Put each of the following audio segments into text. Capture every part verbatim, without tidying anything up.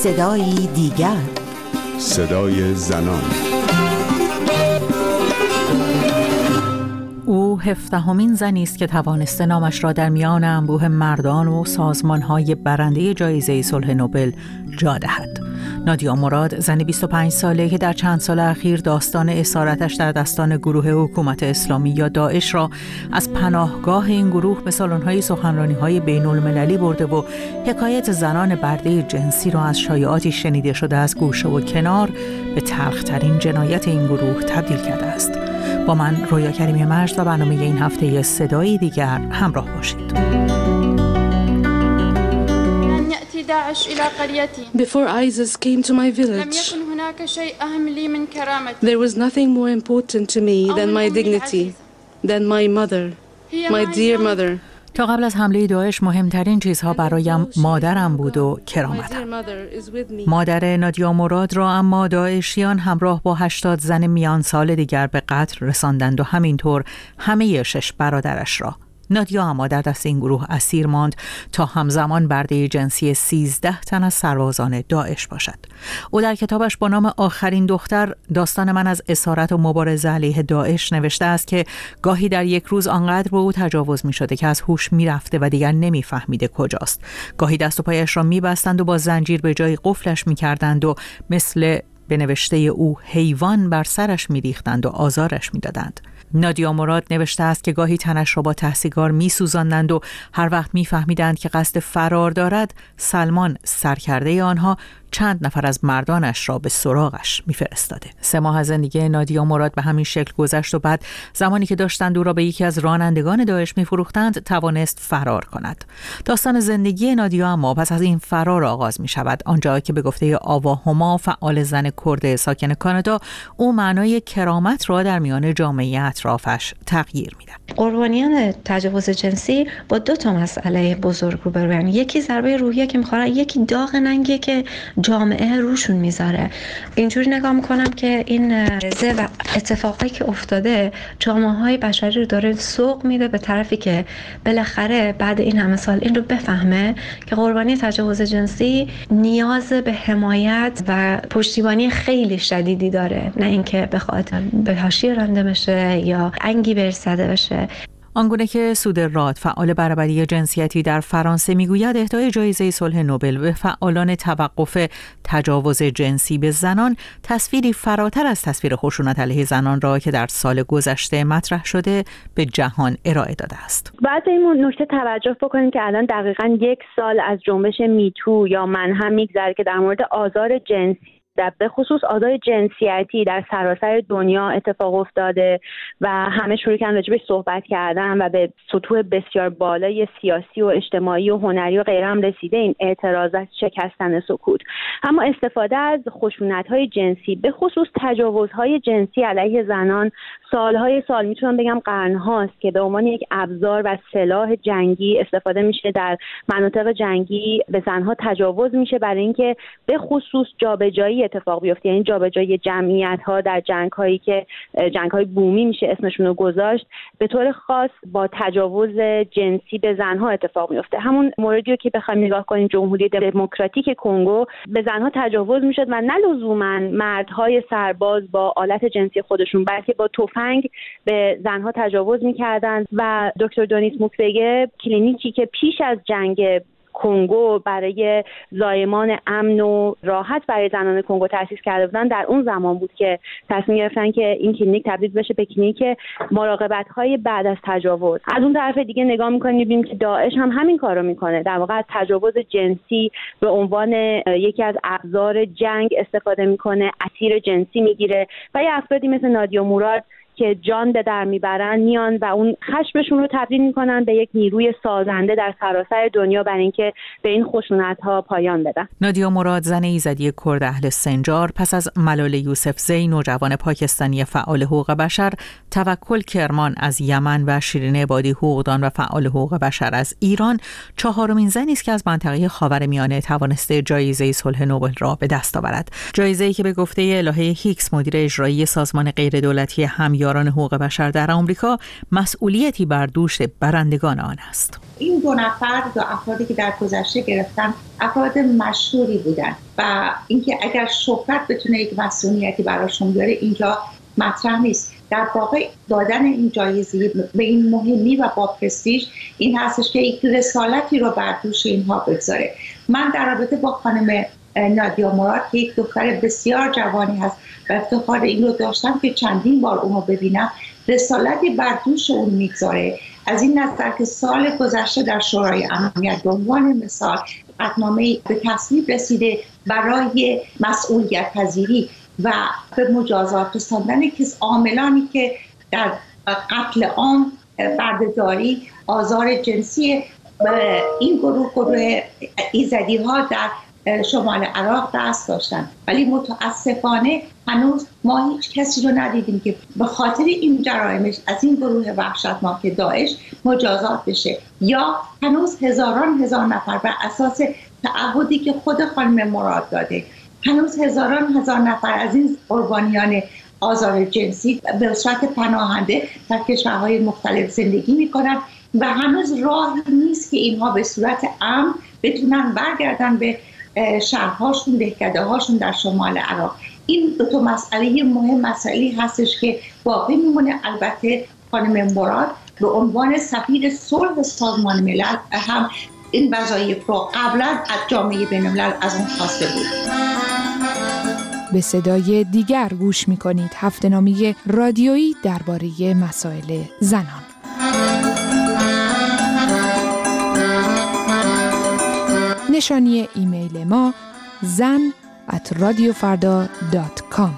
صدای دیگر، صدای زنان. او هفدهمین زنی است که توانسته نامش را در میان انبوه مردان و سازمان‌های برنده جایزه صلح نوبل جا دهد. نادیا مراد، زن بیست و پنج ساله که در چند سال اخیر داستان اسارتش در دستان گروه حکومت اسلامی یا داعش را از پناهگاه این گروه به سالن‌های سخنرانی‌های بین‌المللی برده و حکایت زنان برده جنسی را از شایعاتی شنیده شده از گوشه و کنار به تلخ‌ترین جنایت این گروه تبدیل کرده است. با من رویا کریمی مجد و برنامه این هفته صدای دیگر همراه باشید. Before ISIS came to my village, there was nothing more important to me than my dignity, than my mother, my dear mother. تا قبل از حمله داعش مهمترین چیزها برایم مادرم بود و کرامتم. مادر نادیا مراد را اما داعشیان همراه با هشتاد زن میان سال دیگر به قتل رساندند و همینطور همه شش برادرش را. نادیا اما در دست این گروه اسیر ماند تا همزمان برده جنسی سیزده تن از سربازان داعش باشد. او در کتابش با نام آخرین دختر، داستان من از اسارت و مبارزه علیه داعش نوشته است که گاهی در یک روز آنقدر به او تجاوز می شده که از هوش می رفته و دیگر نمی فهمیده کجاست. گاهی دست و پایش را می بستند و با زنجیر به جای قفلش می کردند و مثل به نوشته او حیوان بر سرش می ریختند و آزارش می دادند. نادیا مراد نوشته است که گاهی تنش را با ته سیگار می سوزاندند و هر وقت می فهمیدند که قصد فرار دارد، سلمان سرکرده آنها چند نفر از مردانش را به سراغش میفرستاده. سه ماه از زندگی نادیا مراد به همین شکل گذشت و بعد زمانی که داشتند او را به یکی از رانندگان داعش میفروختند توانست فرار کند. داستان زندگی نادیا اما پس از این فرار آغاز می شود، آنجا که به گفته آوا هما، فعال زن کرد ساکن کانادا، او معنای کرامت را در میان جامعه اطرافش تغییر میدهد. قربانیان تجاوز جنسی با دو تا مسئله بزرگ روبروان. یکی ضربه روحیه که میخورن، یکی داغ ننگی که جامعه روشون میذاره. اینجوری نگاه میکنم که این رزه و اتفاقی که افتاده جامعه‌های بشری رو داره سوق میده به طرفی که بالاخره بعد این همه سال این رو بفهمه که قربانی تجاوز جنسی نیاز به حمایت و پشتیبانی خیلی شدیدی داره، نه اینکه بخواد به حاشیه رانده بشه یا انگی برسده بشه. آنگونه که سودراد، فعال برابری جنسیتی در فرانسه، میگوید اهدای جایزه صلح نوبل به فعالان توقف تجاوز جنسی به زنان تصویری فراتر از تصویر خشونت علیه زنان را که در سال گذشته مطرح شده به جهان ارائه داده است. بعد این نکته توجه بکنیم که الان دقیقاً یک سال از جنبش میتو یا من هم میگذره که در مورد آزار جنسی به خصوص آزار جنسیتی در سراسر دنیا اتفاق افتاده و همه شروع کردن راجع بهش صحبت کردن و به سطوح بسیار بالای سیاسی و اجتماعی و هنری و غیره هم رسیده این اعتراضات شکستن سکوت. اما استفاده از خشونت‌های جنسی به خصوص تجاوزهای جنسی علیه زنان سالهای سال، میتونم بگم قرن‌هاست که به عنوان یک ابزار و سلاح جنگی استفاده میشه. در مناطق جنگی به زنها تجاوز میشه برای اینکه به خصوص جابجایی اتفاق بیفته، یعنی جابجایی جمعیت‌ها در جنگ‌هایی که جنگ‌های بومی میشه اسمشون رو گذاشت، به طور خاص با تجاوز جنسی به زنها اتفاق میفته. همون موردی که بخوایم نگاه کنیم، جمهوری دموکراتیک کنگو به زنها تجاوز میشد و نه لزوماً مردهای سرباز با آلت جنسی خودشون، بلکه با تفنگ به زنها تجاوز میکردند. و دکتر دونیس موکوگه، کلینیکی که پیش از جنگ کنگو برای زایمان امن و راحت برای زنان کنگو تأسیس کرده بودن، در اون زمان بود که تصمیم گرفتن که این کلینیک تبدیل بشه به کلینیک مراقبت‌های بعد از تجاوز. از اون طرف دیگه نگاه می‌کنیم می‌بینیم که داعش هم همین کارو میکنه، در واقع از تجاوز جنسی به عنوان یکی از ابزار جنگ استفاده میکنه، اسیر جنسی میگیره و یه افرادی مثل نادیا مراد که جان به در میبرن میان و اون خشمشون رو تبدیل میکنن به یک نیروی سازنده در سراسر دنیا برای اینکه به این خشونت‌ها پایان بدن. نادیا مراد، زن ایزدی کرد اهل سنجار، پس از ملال یوسفزی، نوجوان پاکستانی فعال حقوق بشر، توکل کرمان از یمن و شیرین عبادی، حقوقدان و فعال حقوق بشر از ایران، چهارمین زنی است که از منطقه خاورمیانه توانسته جایزه صلح نوبل را به دست آورد. جایزه‌ای که به گفته الهه هیکس، مدیر اجرایی سازمان غیردولتی همیاری یاران حقوق بشر در آمریکا مسئولیتی بر دوش برندگان آن است. این دو نفر دو افرادی که در گذشته گرفتن افراد مشهوری بودن و اینکه اگر شهرت بتونه یک مسئولیتی براشون بیاره اینجا مطرح نیست. در واقع دادن این جایزه به این مهمی و با پرستیژ این هستش که یک رسالتی رو بر دوش اینها بگذاره. من در رابطه با خانم نادیا مراد که یک دختر بسیار جوانی هست و افتخار این رو داشتم که چندین بار اون رو ببینم، رسالتی بر دوش اون میگذاره از این نظر که سال گذشته در شورای امنیت به عنوان مثال قطعنامه به تصویب رسیده برای مسئولیت پذیری و به مجازات رساندن کس عاملانی که در قتل عام، بردهداری، آزار جنسی این گروه گروه ایزدی ها در شمال عراق دست داشتن، ولی متاسفانه هنوز ما هیچ کسی رو ندیدیم که به خاطر این جرائمش از این گروه وحشتناک داعش مجازات بشه. یا هنوز هزاران هزار نفر بر اساس تعهدی که خود خانم مراد داده، هنوز هزاران هزار نفر از این قربانیان آزار جنسی به صورت پناهنده در کشورهای مختلف زندگی میکنن و هنوز راهی نیست که اینها به صورت امن بتونن برگردن به شهرهاشون، دهکده هاشون در شمال عراق. این دو تا مسئله مهم مسئله هستش که باقی میمونه. البته خانم مراد به عنوان سفیر صلح سازمان ملل هم این وظایف رو قبلا از جامعه بین‌الملل از اون خواسته بود. به صدای دیگر گوش می‌کنید، هفته‌نامه رادیویی درباره مسائل زنان. نشانی ایمیل ما زن ات رادیو فردا دات کام.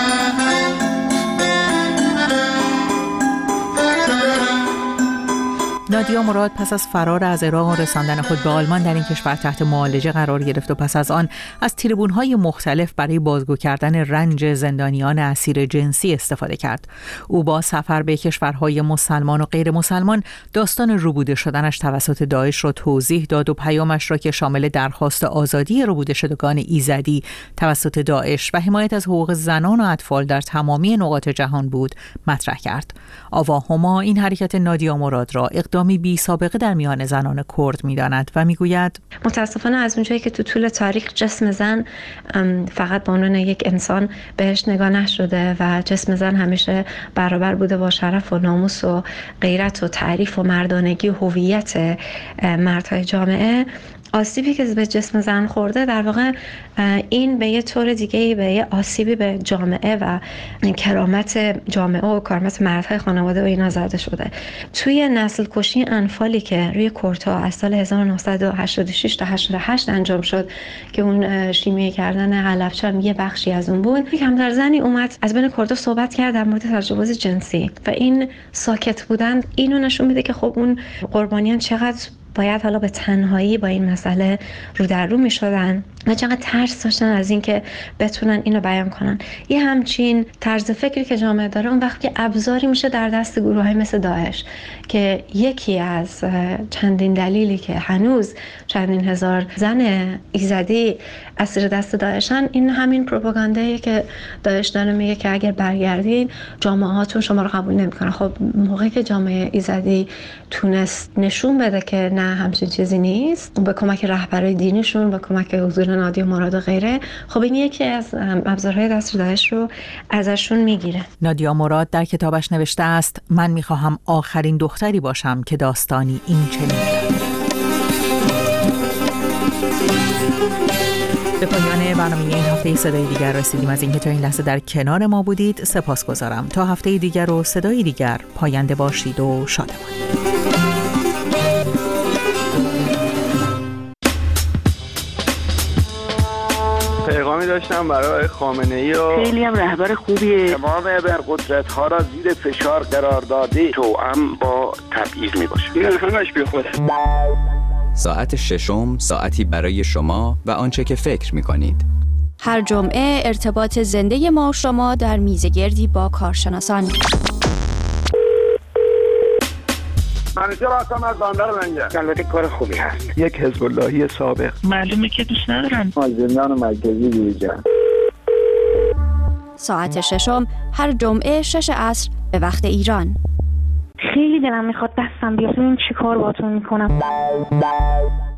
نادیا مراد پس از فرار از عراق و رساندن خود به آلمان در این کشور تحت معالجه قرار گرفت و پس از آن از تریبون‌های مختلف برای بازگو کردن رنج زندانیان اسیر جنسی استفاده کرد. او با سفر به کشورهای مسلمان و غیر مسلمان داستان روبوده شدنش توسط داعش را توضیح داد و پیامش را که شامل درخواست آزادی روبوده شدگان ایزدی توسط داعش و حمایت از حقوق زنان و اطفال در تمامی نقاط جهان بود مطرح کرد. آوا هما این حرکت نادیا مراد را اقدامی بی سابقه در میان زنان کرد می‌داند و می‌گوید متاسفانه از اونجایی که تو طول تاریخ جسم زن فقط به عنوان یک انسان بهش نگاه نشده و جسم زن همیشه برابر بوده با شرف و ناموس و غیرت و تعریف و مردانگی و هویت مردهای جامعه، آسیبی که به جسم زن خورده در واقع این به یه طور دیگه به یه آسیبی به جامعه و کرامت جامعه و کرامت مردهای خانواده و اینا زده شده. توی نسل کشی انفالی که روی کردها از سال هزار و نهصد و هشتاد و شش تا هشتاد و هشت انجام شد که اون شیمیه کردن حلبچه هم یه بخشی از اون بود، یک همدر زنی اومد از بین کردها صحبت کرد در مورد تجاوز جنسی و این ساکت بودن اینو نشون میده که خب اون قربانیان چقدر باید حالا به تنهایی با این مسئله رو در رو می شدن و چقدر ترس داشتن از این که بتونن اینو بیان کنن. یه همچین طرز فکری که جامعه داره اون وقتی که ابزاری میشه در دست گروه های مثل داعش که یکی از چندین دلیلی که هنوز چندین هزار زن ایزدی اسیر دست داعشن این همین پروپاگانداییه که داعش داره میگه که اگر برگردین جامعه هاتون شما رو قبول نمیکنن. خب موقعی که جامعه ایزدی تونست نشون بده که نه همچین چیزی نیست به کمک رهبرای دینیشون، به کمک حضور نادیا مراد و غیره، خب این یکی از ابزارهای دست داعش رو ازشون میگیره. نادیا مراد در کتابش نوشته است من میخواهم آخرین دختری باشم که داستانی این چنین. به پایان برنامه این هفته صدای دیگر رسیدیم. از اینکه تا این لحظه در کنار ما بودید سپاسگزارم. تا هفته دیگر و صدای دیگر پاینده باشید و شادمان. پیغامی داشتم برای خامنه‌ای و خیلی هم رهبر خوبیه. تمام ابرقدرت‌ها را زیر فشار قرار داده توأم با تبعیض میباشه. این همش بیخوده. ساعت ششم ساعتی برای شما و آنچه که فکر می‌کنید. هر جمعه ارتباط زنده ما و شما در میزگردی با کارشناسان. منیجر هستم از بندر لنگر. البته کار خوبی هست. یک حزب اللهی سابق. معلومه که دوست ندارم. از زندان مرکزی بیرون. ساعت ششم هر جمعه شش عصر به وقت ایران. خیلی دلم میخواد دستم بیاد، ببین چی کار باهاتون میکنم.